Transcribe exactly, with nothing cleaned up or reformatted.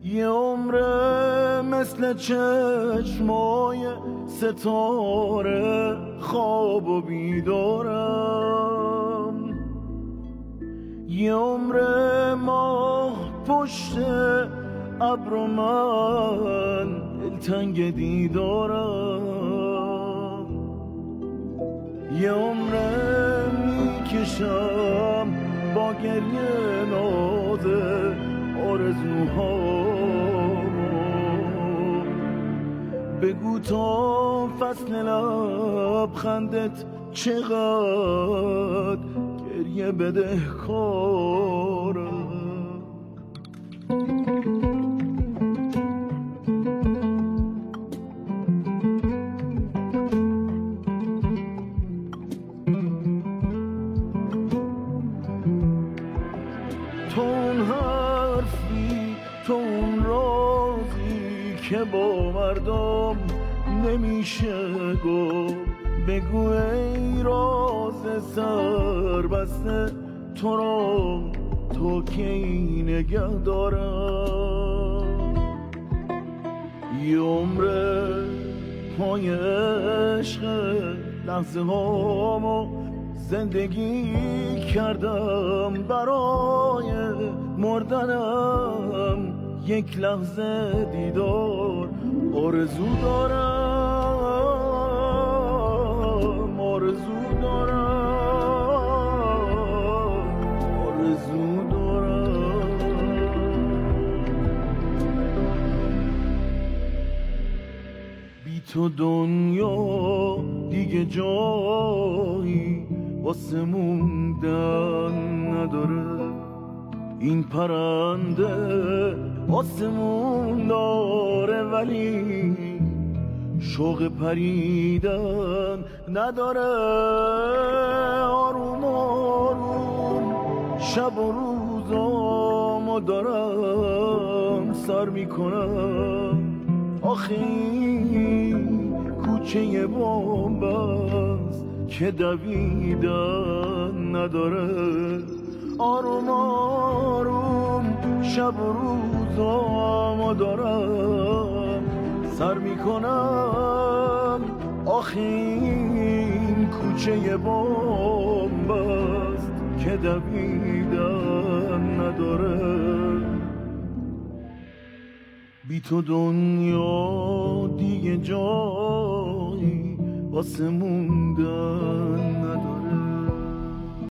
یه عمره مثل چشمای ستاره خواب و بیدارم، یه عمره ماه پشت ابر و من دلتنگ دیدارم، یه عمره میکشم با گریه ناز آرزوهامو. بگو تا فصل لبخندت چقدر گریه بدهکارم. تو اون حرفی، تو اون رازی که با مردم نمیشه گفت. بگو ای راز سر بسته تو را تو کی نگه دارم. یه عمره پای عشق لحظه هامو زندگی کردم، برای مردنم یک لحظه دیدار آرزو دارم، آرزو دارم، آرزو دارم. بی تو دنیا دیگه جایی واسه موندن نداره، این پرنده آسمون داره ولی شوق پریدن نداره. آروم آروم شب و روزامو دارم سر میکنم، آخه این کوچه بومبست که دویدن نداره. آروم آروم شب و روزامو دارم سر میکنم، آخه این کوچه بومبست که دویدن نداره. بی تو دنیا دیگه جایی واسه موندن